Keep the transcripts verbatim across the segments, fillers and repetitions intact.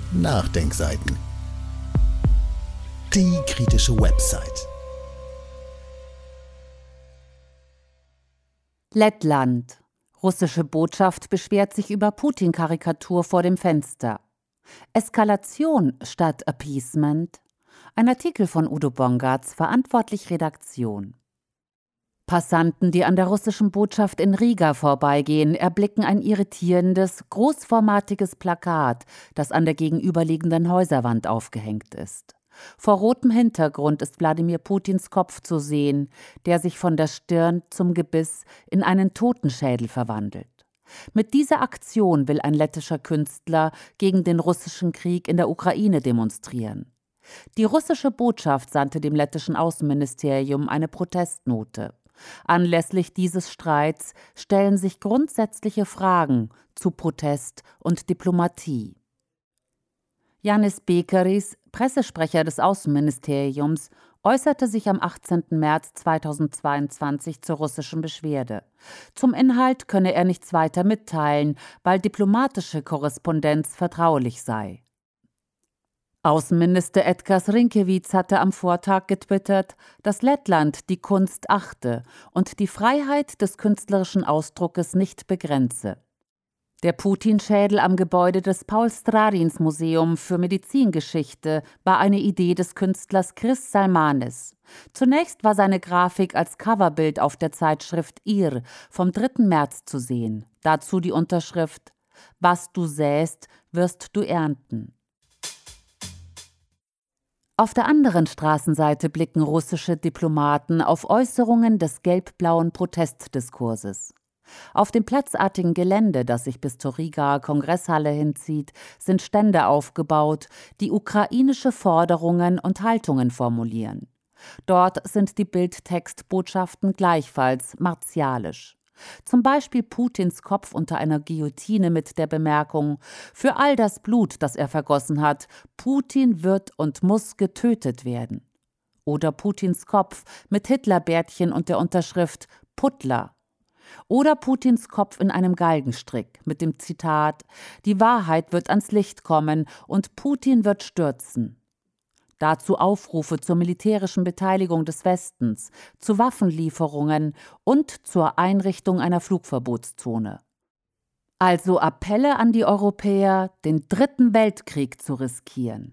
Nachdenkseiten. Die kritische Website. Lettland. Russische Botschaft beschwert sich über Putin-Karikatur vor dem Fenster. Eskalation statt Appeasement. Ein Artikel von Udo Bongartz, verantwortlich Redaktion. Passanten, die an der russischen Botschaft in Riga vorbeigehen, erblicken ein irritierendes, großformatiges Plakat, das an der gegenüberliegenden Häuserwand aufgehängt ist. Vor rotem Hintergrund ist Wladimir Putins Kopf zu sehen, der sich von der Stirn zum Gebiss in einen Totenschädel verwandelt. Mit dieser Aktion will ein lettischer Künstler gegen den russischen Krieg in der Ukraine demonstrieren. Die russische Botschaft sandte dem lettischen Außenministerium eine Protestnote. Anlässlich dieses Streits stellen sich grundsätzliche Fragen zu Protest und Diplomatie. Jānis Bēkeris, Pressesprecher des Außenministeriums, äußerte sich am achtzehnten März zweitausendzweiundzwanzig zur russischen Beschwerde. Zum Inhalt könne er nichts weiter mitteilen, weil diplomatische Korrespondenz vertraulich sei. Außenminister Edgars Rinkēvičs hatte am Vortag getwittert, dass Lettland die Kunst achte und die Freiheit des künstlerischen Ausdruckes nicht begrenze. Der Putin-Schädel am Gebäude des Paul-Stradins-Museum für Medizingeschichte war eine Idee des Künstlers Chris Salmanis. Zunächst war seine Grafik als Coverbild auf der Zeitschrift Ir vom dritten März zu sehen. Dazu die Unterschrift: Was du säst, wirst du ernten. Auf der anderen Straßenseite blicken russische Diplomaten auf Äußerungen des gelb-blauen Protestdiskurses. Auf dem platzartigen Gelände, das sich bis zur Rigaer Kongresshalle hinzieht, sind Stände aufgebaut, die ukrainische Forderungen und Haltungen formulieren. Dort sind die Bildtextbotschaften gleichfalls martialisch. Zum Beispiel Putins Kopf unter einer Guillotine mit der Bemerkung: Für all das Blut, das er vergossen hat, Putin wird und muss getötet werden. Oder Putins Kopf mit Hitlerbärtchen und der Unterschrift Putler. Oder Putins Kopf in einem Galgenstrick mit dem Zitat: Die Wahrheit wird ans Licht kommen und Putin wird stürzen. Dazu Aufrufe zur militärischen Beteiligung des Westens, zu Waffenlieferungen und zur Einrichtung einer Flugverbotszone. Also Appelle an die Europäer, den dritten Weltkrieg zu riskieren.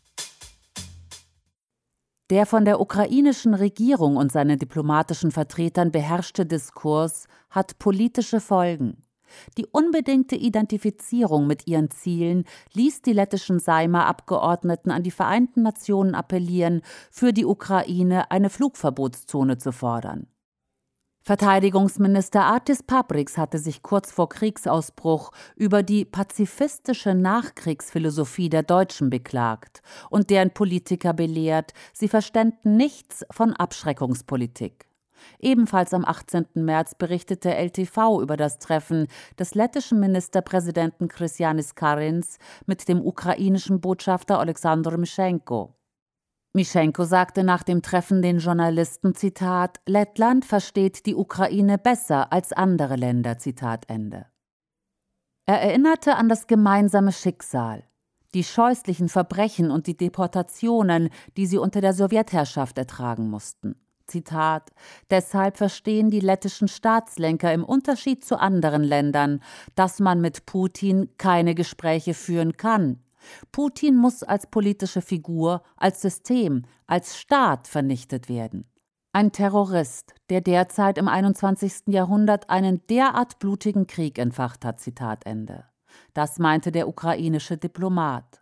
Der von der ukrainischen Regierung und seinen diplomatischen Vertretern beherrschte Diskurs hat politische Folgen. Die unbedingte Identifizierung mit ihren Zielen ließ die lettischen Saeima-Abgeordneten an die Vereinten Nationen appellieren, für die Ukraine eine Flugverbotszone zu fordern. Verteidigungsminister Artis Pabriks hatte sich kurz vor Kriegsausbruch über die pazifistische Nachkriegsphilosophie der Deutschen beklagt und deren Politiker belehrt, sie verständen nichts von Abschreckungspolitik. Ebenfalls am achtzehnten März berichtete L T V über das Treffen des lettischen Ministerpräsidenten Krišjānis Kariņš mit dem ukrainischen Botschafter Oleksandr Mišenko. Mišenko sagte nach dem Treffen den Journalisten, Zitat, Lettland versteht die Ukraine besser als andere Länder, Zitat Ende. Er erinnerte an das gemeinsame Schicksal, die scheußlichen Verbrechen und die Deportationen, die sie unter der Sowjetherrschaft ertragen mussten. Zitat, deshalb verstehen die lettischen Staatslenker im Unterschied zu anderen Ländern, dass man mit Putin keine Gespräche führen kann. Putin muss als politische Figur, als System, als Staat vernichtet werden. Ein Terrorist, der derzeit im einundzwanzigsten Jahrhundert einen derart blutigen Krieg entfacht hat, Zitat Ende. Das meinte der ukrainische Diplomat.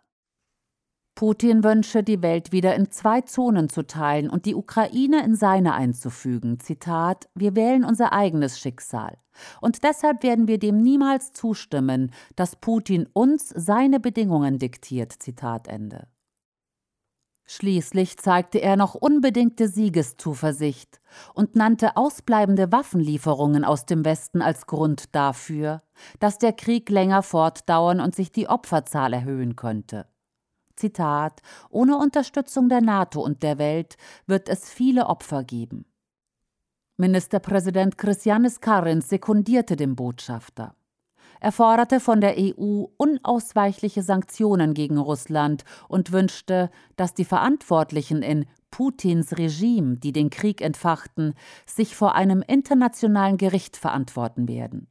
Putin wünsche, die Welt wieder in zwei Zonen zu teilen und die Ukraine in seine einzufügen. Zitat, wir wählen unser eigenes Schicksal. Und deshalb werden wir dem niemals zustimmen, dass Putin uns seine Bedingungen diktiert. Zitat Ende. Schließlich zeigte er noch unbedingte Siegeszuversicht und nannte ausbleibende Waffenlieferungen aus dem Westen als Grund dafür, dass der Krieg länger fortdauern und sich die Opferzahl erhöhen könnte. Zitat, ohne Unterstützung der NATO und der Welt wird es viele Opfer geben. Ministerpräsident Krišjānis Kariņš sekundierte dem Botschafter. Er forderte von der E U unausweichliche Sanktionen gegen Russland und wünschte, dass die Verantwortlichen in Putins Regime, die den Krieg entfachten, sich vor einem internationalen Gericht verantworten werden.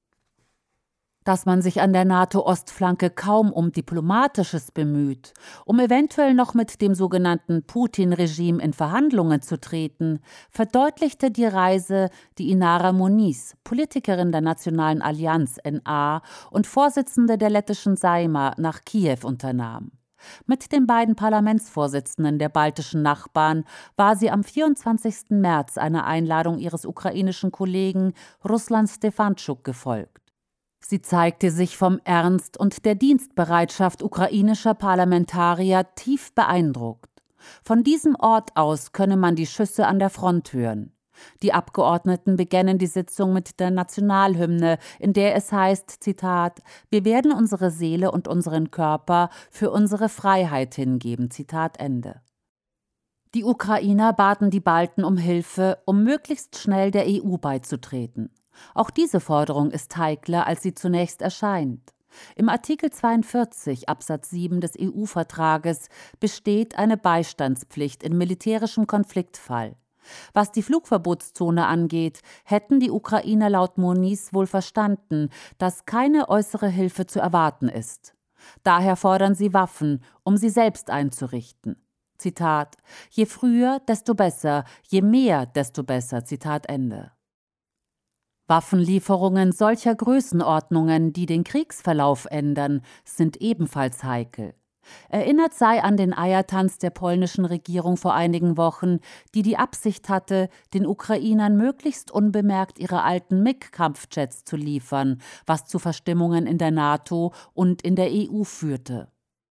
Dass man sich an der NATO-Ostflanke kaum um Diplomatisches bemüht, um eventuell noch mit dem sogenannten Putin-Regime in Verhandlungen zu treten, verdeutlichte die Reise, die Inara Moniz, Politikerin der Nationalen Allianz N A und Vorsitzende der lettischen Saeima, nach Kiew unternahm. Mit den beiden Parlamentsvorsitzenden der baltischen Nachbarn war sie am vierundzwanzigsten März einer Einladung ihres ukrainischen Kollegen Ruslan Stefanschuk gefolgt. Sie zeigte sich vom Ernst und der Dienstbereitschaft ukrainischer Parlamentarier tief beeindruckt. Von diesem Ort aus könne man die Schüsse an der Front hören. Die Abgeordneten beginnen die Sitzung mit der Nationalhymne, in der es heißt, Zitat, wir werden unsere Seele und unseren Körper für unsere Freiheit hingeben, Zitat Ende. Die Ukrainer baten die Balten um Hilfe, um möglichst schnell der E U beizutreten. Auch diese Forderung ist heikler, als sie zunächst erscheint. Im Artikel zweiundvierzig Absatz sieben des E U-Vertrages besteht eine Beistandspflicht in militärischem Konfliktfall. Was die Flugverbotszone angeht, hätten die Ukrainer laut Moniz wohl verstanden, dass keine äußere Hilfe zu erwarten ist. Daher fordern sie Waffen, um sie selbst einzurichten. Zitat: Je früher, desto besser, je mehr, desto besser. Zitat Ende. Waffenlieferungen solcher Größenordnungen, die den Kriegsverlauf ändern, sind ebenfalls heikel. Erinnert sei an den Eiertanz der polnischen Regierung vor einigen Wochen, die die Absicht hatte, den Ukrainern möglichst unbemerkt ihre alten MiG-Kampfjets zu liefern, was zu Verstimmungen in der NATO und in der E U führte.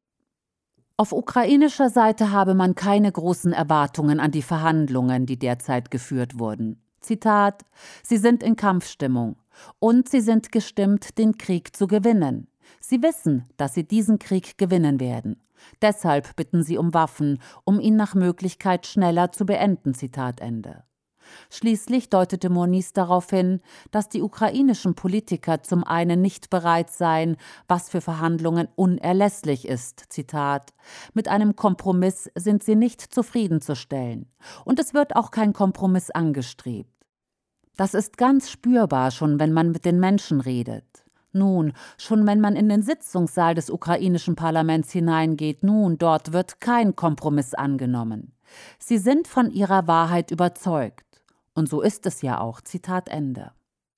Auf ukrainischer Seite habe man keine großen Erwartungen an die Verhandlungen, die derzeit geführt wurden. Zitat: Sie sind in Kampfstimmung und sie sind gestimmt, den Krieg zu gewinnen. Sie wissen, dass sie diesen Krieg gewinnen werden. Deshalb bitten sie um Waffen, um ihn nach Möglichkeit schneller zu beenden. Zitat Ende. Schließlich deutete Moniz darauf hin, dass die ukrainischen Politiker zum einen nicht bereit seien, was für Verhandlungen unerlässlich ist. Zitat: Mit einem Kompromiss sind sie nicht zufriedenzustellen. Und es wird auch kein Kompromiss angestrebt. Das ist ganz spürbar, schon wenn man mit den Menschen redet. Nun, schon wenn man in den Sitzungssaal des ukrainischen Parlaments hineingeht, nun, dort wird kein Kompromiss angenommen. Sie sind von ihrer Wahrheit überzeugt. Und so ist es ja auch. Zitat Ende.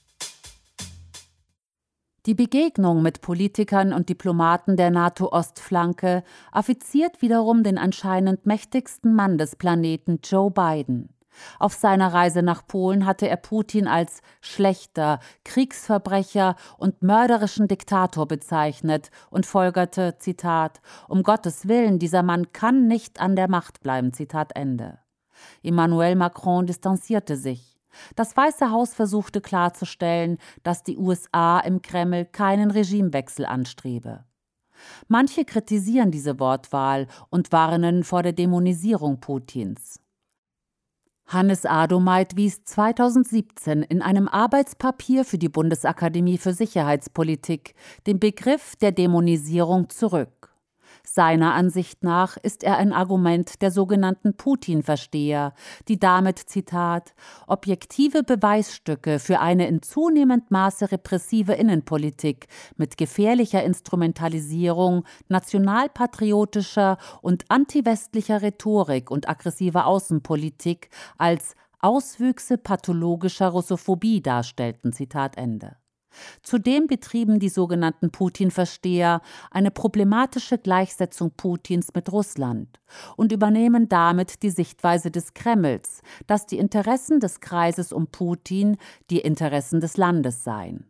Die Begegnung mit Politikern und Diplomaten der NATO-Ostflanke affiziert wiederum den anscheinend mächtigsten Mann des Planeten, Joe Biden. Auf seiner Reise nach Polen hatte er Putin als schlechter, Kriegsverbrecher und mörderischen Diktator bezeichnet und folgerte, Zitat, um Gottes Willen, dieser Mann kann nicht an der Macht bleiben, Zitat Ende. Emmanuel Macron distanzierte sich. Das Weiße Haus versuchte klarzustellen, dass die U S A im Kreml keinen Regimewechsel anstrebe. Manche kritisieren diese Wortwahl und warnen vor der Dämonisierung Putins. Hannes Adomait wies zweitausendsiebzehn in einem Arbeitspapier für die Bundesakademie für Sicherheitspolitik den Begriff der Dämonisierung zurück. Seiner Ansicht nach ist er ein Argument der sogenannten Putin-Versteher, die damit, Zitat, objektive Beweisstücke für eine in zunehmendem Maße repressive Innenpolitik mit gefährlicher Instrumentalisierung nationalpatriotischer und antiwestlicher Rhetorik und aggressiver Außenpolitik als Auswüchse pathologischer Russophobie darstellten, Zitat Ende. Zudem betrieben die sogenannten Putin-Versteher eine problematische Gleichsetzung Putins mit Russland und übernehmen damit die Sichtweise des Kremls, dass die Interessen des Kreises um Putin die Interessen des Landes seien.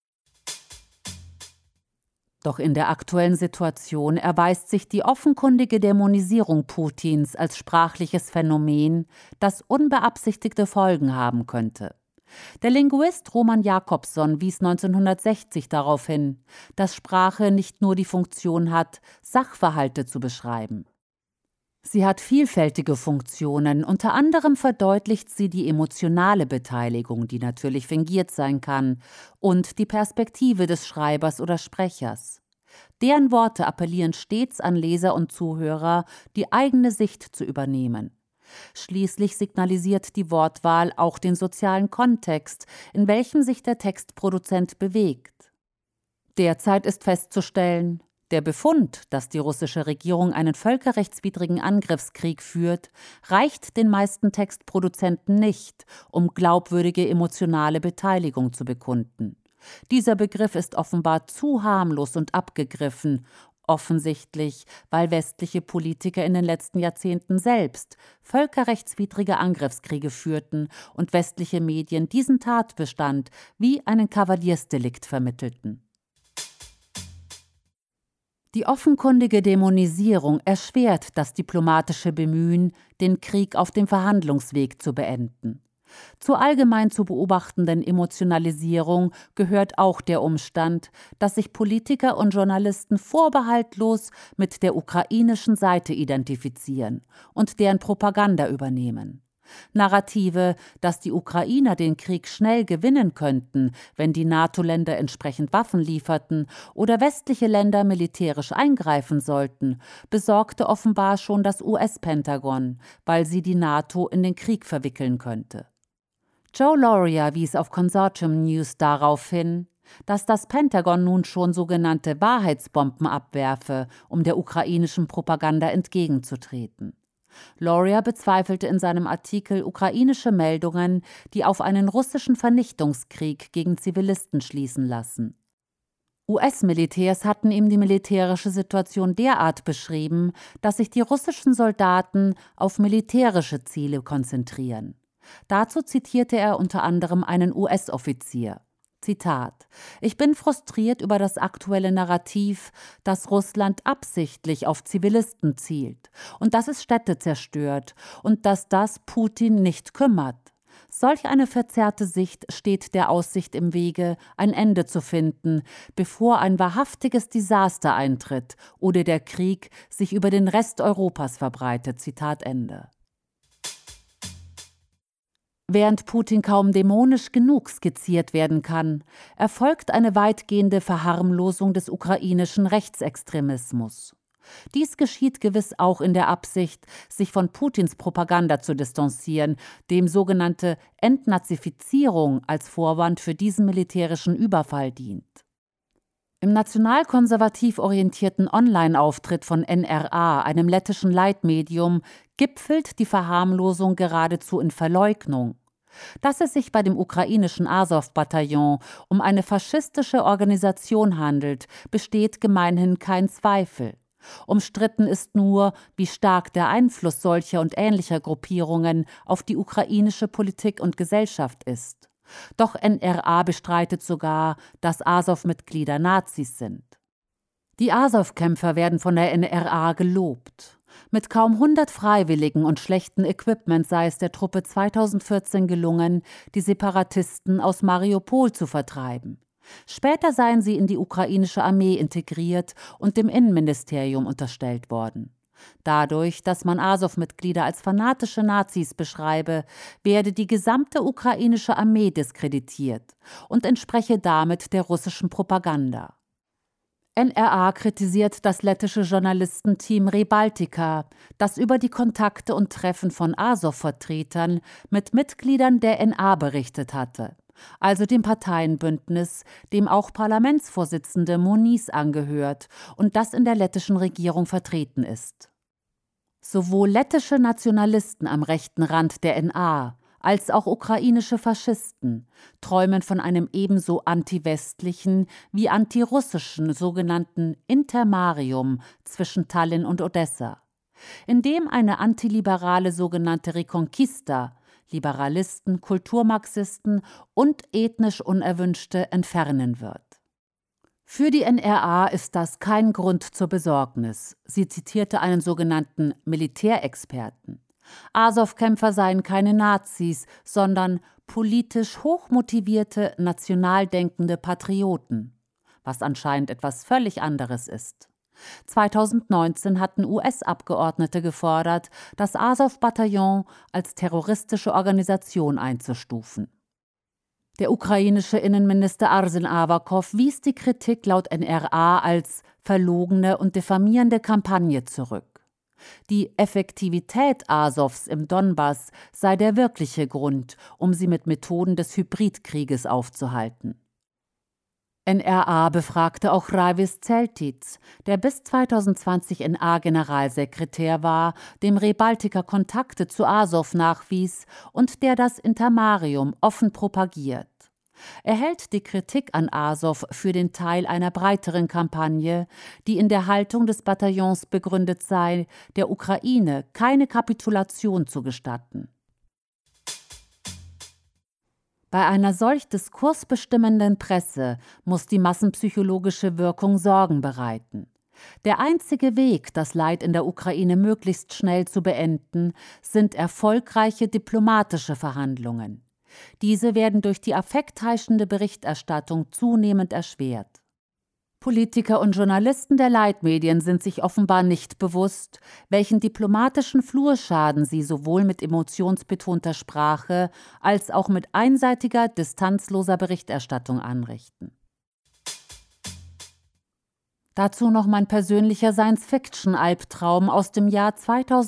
Doch in der aktuellen Situation erweist sich die offenkundige Dämonisierung Putins als sprachliches Phänomen, das unbeabsichtigte Folgen haben könnte. Der Linguist Roman Jakobson wies neunzehnhundertsechzig darauf hin, dass Sprache nicht nur die Funktion hat, Sachverhalte zu beschreiben. Sie hat vielfältige Funktionen, unter anderem verdeutlicht sie die emotionale Beteiligung, die natürlich fingiert sein kann, und die Perspektive des Schreibers oder Sprechers. Deren Worte appellieren stets an Leser und Zuhörer, die eigene Sicht zu übernehmen. Schließlich signalisiert die Wortwahl auch den sozialen Kontext, in welchem sich der Textproduzent bewegt. Derzeit ist festzustellen, der Befund, dass die russische Regierung einen völkerrechtswidrigen Angriffskrieg führt, reicht den meisten Textproduzenten nicht, um glaubwürdige emotionale Beteiligung zu bekunden. Dieser Begriff ist offenbar zu harmlos und abgegriffen, offensichtlich, weil westliche Politiker in den letzten Jahrzehnten selbst völkerrechtswidrige Angriffskriege führten und westliche Medien diesen Tatbestand wie einen Kavaliersdelikt vermittelten. Die offenkundige Dämonisierung erschwert das diplomatische Bemühen, den Krieg auf dem Verhandlungsweg zu beenden. Zur allgemein zu beobachtenden Emotionalisierung gehört auch der Umstand, dass sich Politiker und Journalisten vorbehaltlos mit der ukrainischen Seite identifizieren und deren Propaganda übernehmen. Narrative, dass die Ukrainer den Krieg schnell gewinnen könnten, wenn die NATO-Länder entsprechend Waffen lieferten oder westliche Länder militärisch eingreifen sollten, besorgte offenbar schon das U S-Pentagon, weil sie die NATO in den Krieg verwickeln könnte. Joe Lauria wies auf Consortium News darauf hin, dass das Pentagon nun schon sogenannte Wahrheitsbomben abwerfe, um der ukrainischen Propaganda entgegenzutreten. Lauria bezweifelte in seinem Artikel ukrainische Meldungen, die auf einen russischen Vernichtungskrieg gegen Zivilisten schließen lassen. U S-Militärs hatten ihm die militärische Situation derart beschrieben, dass sich die russischen Soldaten auf militärische Ziele konzentrieren. Dazu zitierte er unter anderem einen U S-Offizier. Zitat: Ich bin frustriert über das aktuelle Narrativ, dass Russland absichtlich auf Zivilisten zielt und dass es Städte zerstört und dass das Putin nicht kümmert. Solch eine verzerrte Sicht steht der Aussicht im Wege, ein Ende zu finden, bevor ein wahrhaftiges Desaster eintritt oder der Krieg sich über den Rest Europas verbreitet. Zitat Ende. Während Putin kaum dämonisch genug skizziert werden kann, erfolgt eine weitgehende Verharmlosung des ukrainischen Rechtsextremismus. Dies geschieht gewiss auch in der Absicht, sich von Putins Propaganda zu distanzieren, dem sogenannte Entnazifizierung als Vorwand für diesen militärischen Überfall dient. Im nationalkonservativ orientierten Online-Auftritt von N R A, einem lettischen Leitmedium, gipfelt die Verharmlosung geradezu in Verleugnung. Dass es sich bei dem ukrainischen Asow-Bataillon um eine faschistische Organisation handelt, besteht gemeinhin kein Zweifel. Umstritten ist nur, wie stark der Einfluss solcher und ähnlicher Gruppierungen auf die ukrainische Politik und Gesellschaft ist. Doch N R A bestreitet sogar, dass Asow-Mitglieder Nazis sind. Die Asow-Kämpfer werden von der N R A gelobt. Mit kaum hundert Freiwilligen und schlechtem Equipment sei es der Truppe zweitausendvierzehn gelungen, die Separatisten aus Mariupol zu vertreiben. Später seien sie in die ukrainische Armee integriert und dem Innenministerium unterstellt worden. Dadurch, dass man Asow-Mitglieder als fanatische Nazis beschreibe, werde die gesamte ukrainische Armee diskreditiert und entspreche damit der russischen Propaganda. N R A kritisiert das lettische Journalistenteam Rebaltica, das über die Kontakte und Treffen von Asow-Vertretern mit Mitgliedern der N A berichtet hatte, also dem Parteienbündnis, dem auch Parlamentsvorsitzende Moniz angehört und das in der lettischen Regierung vertreten ist. Sowohl lettische Nationalisten am rechten Rand der N A als auch ukrainische Faschisten träumen von einem ebenso antiwestlichen wie antirussischen sogenannten Intermarium zwischen Tallinn und Odessa, in dem eine antiliberale sogenannte Reconquista Liberalisten, Kulturmarxisten und ethnisch Unerwünschte entfernen wird. Für die N R A ist das kein Grund zur Besorgnis. Sie zitierte einen sogenannten Militärexperten. Asow-Kämpfer seien keine Nazis, sondern politisch hochmotivierte, national denkende Patrioten, was anscheinend etwas völlig anderes ist. zweitausendneunzehn hatten U S-Abgeordnete gefordert, das Asow-Bataillon als terroristische Organisation einzustufen. Der ukrainische Innenminister Arsen Avakow wies die Kritik laut N R A als verlogene und diffamierende Kampagne zurück. Die Effektivität Asows im Donbass sei der wirkliche Grund, um sie mit Methoden des Hybridkrieges aufzuhalten. N R A befragte auch Raivis Celtic, der bis zweitausendzwanzig N A-Generalsekretär war, dem Rebaltica Kontakte zu Asow nachwies und der das Intermarium offen propagiert. Er hält die Kritik an Asow für den Teil einer breiteren Kampagne, die in der Haltung des Bataillons begründet sei, der Ukraine keine Kapitulation zu gestatten. Bei einer solch diskursbestimmenden Presse muss die massenpsychologische Wirkung Sorgen bereiten. Der einzige Weg, das Leid in der Ukraine möglichst schnell zu beenden, sind erfolgreiche diplomatische Verhandlungen. Diese werden durch die affektheischende Berichterstattung zunehmend erschwert. Politiker und Journalisten der Leitmedien sind sich offenbar nicht bewusst, welchen diplomatischen Flurschaden sie sowohl mit emotionsbetonter Sprache als auch mit einseitiger, distanzloser Berichterstattung anrichten. Dazu noch mein persönlicher Science-Fiction-Albtraum aus dem Jahr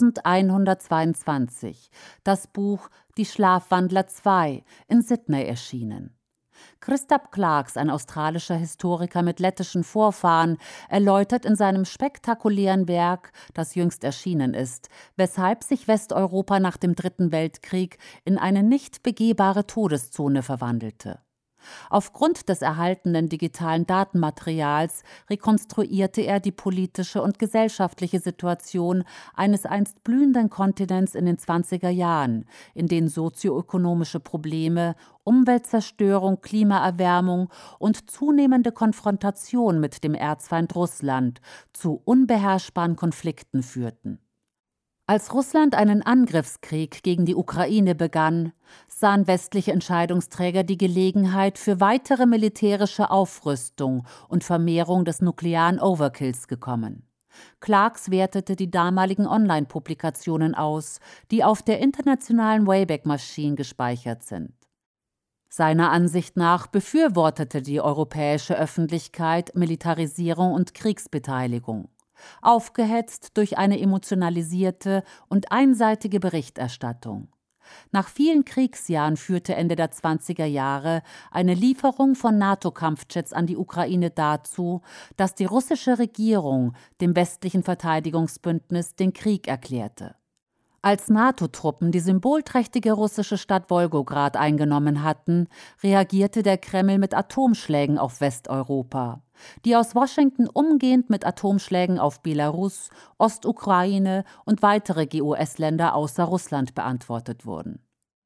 zweitausendeinhundertzweiundzwanzig, das Buch Die Schlafwandler zwei, in Sydney erschienen. Christoph Clarks, ein australischer Historiker mit lettischen Vorfahren, erläutert in seinem spektakulären Werk, das jüngst erschienen ist, weshalb sich Westeuropa nach dem Dritten Weltkrieg in eine nicht begehbare Todeszone verwandelte. Aufgrund des erhaltenen digitalen Datenmaterials rekonstruierte er die politische und gesellschaftliche Situation eines einst blühenden Kontinents in den zwanziger Jahren, in denen sozioökonomische Probleme, Umweltzerstörung, Klimaerwärmung und zunehmende Konfrontation mit dem Erzfeind Russland zu unbeherrschbaren Konflikten führten. Als Russland einen Angriffskrieg gegen die Ukraine begann, sahen westliche Entscheidungsträger die Gelegenheit für weitere militärische Aufrüstung und Vermehrung des nuklearen Overkills gekommen. Clarks wertete die damaligen Online-Publikationen aus, die auf der internationalen Wayback Machine gespeichert sind. Seiner Ansicht nach befürwortete die europäische Öffentlichkeit Militarisierung und Kriegsbeteiligung, aufgehetzt durch eine emotionalisierte und einseitige Berichterstattung. Nach vielen Kriegsjahren führte Ende der zwanziger Jahre eine Lieferung von NATO-Kampfjets an die Ukraine dazu, dass die russische Regierung dem westlichen Verteidigungsbündnis den Krieg erklärte. Als NATO-Truppen die symbolträchtige russische Stadt Wolgograd eingenommen hatten, reagierte der Kreml mit Atomschlägen auf Westeuropa, die aus Washington umgehend mit Atomschlägen auf Belarus, Ostukraine und weitere G O S-Länder außer Russland beantwortet wurden.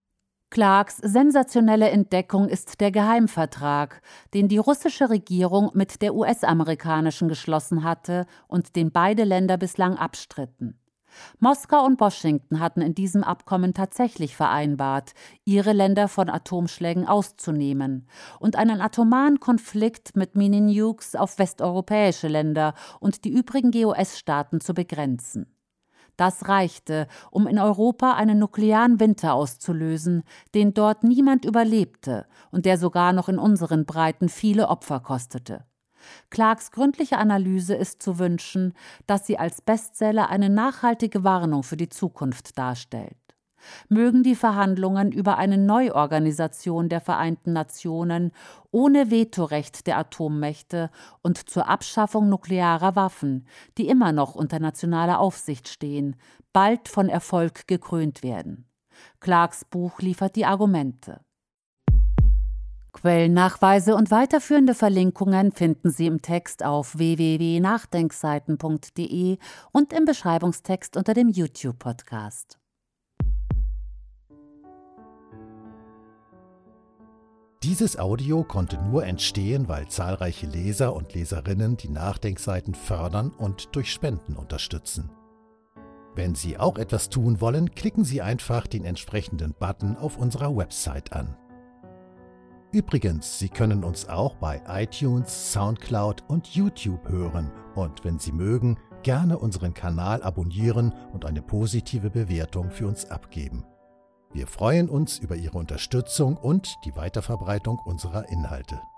Clarks sensationelle Entdeckung ist der Geheimvertrag, den die russische Regierung mit der U S-amerikanischen geschlossen hatte und den beide Länder bislang abstritten. Moskau und Washington hatten in diesem Abkommen tatsächlich vereinbart, ihre Länder von Atomschlägen auszunehmen und einen atomaren Konflikt mit Mini-Nukes auf westeuropäische Länder und die übrigen G O S-Staaten zu begrenzen. Das reichte, um in Europa einen nuklearen Winter auszulösen, den dort niemand überlebte und der sogar noch in unseren Breiten viele Opfer kostete. Clarks gründliche Analyse ist zu wünschen, dass sie als Bestseller eine nachhaltige Warnung für die Zukunft darstellt. Mögen die Verhandlungen über eine Neuorganisation der Vereinten Nationen ohne Vetorecht der Atommächte und zur Abschaffung nuklearer Waffen, die immer noch unter nationaler Aufsicht stehen, bald von Erfolg gekrönt werden. Clarks Buch liefert die Argumente. Quellennachweise und weiterführende Verlinkungen finden Sie im Text auf w w w punkt nachdenkseiten punkt d e und im Beschreibungstext unter dem YouTube-Podcast. Dieses Audio konnte nur entstehen, weil zahlreiche Leser und Leserinnen die Nachdenkseiten fördern und durch Spenden unterstützen. Wenn Sie auch etwas tun wollen, klicken Sie einfach den entsprechenden Button auf unserer Website an. Übrigens, Sie können uns auch bei iTunes, Soundcloud und YouTube hören Und wenn Sie mögen, gerne unseren Kanal abonnieren und eine positive Bewertung für uns abgeben. Wir freuen uns über Ihre Unterstützung und die Weiterverbreitung unserer Inhalte.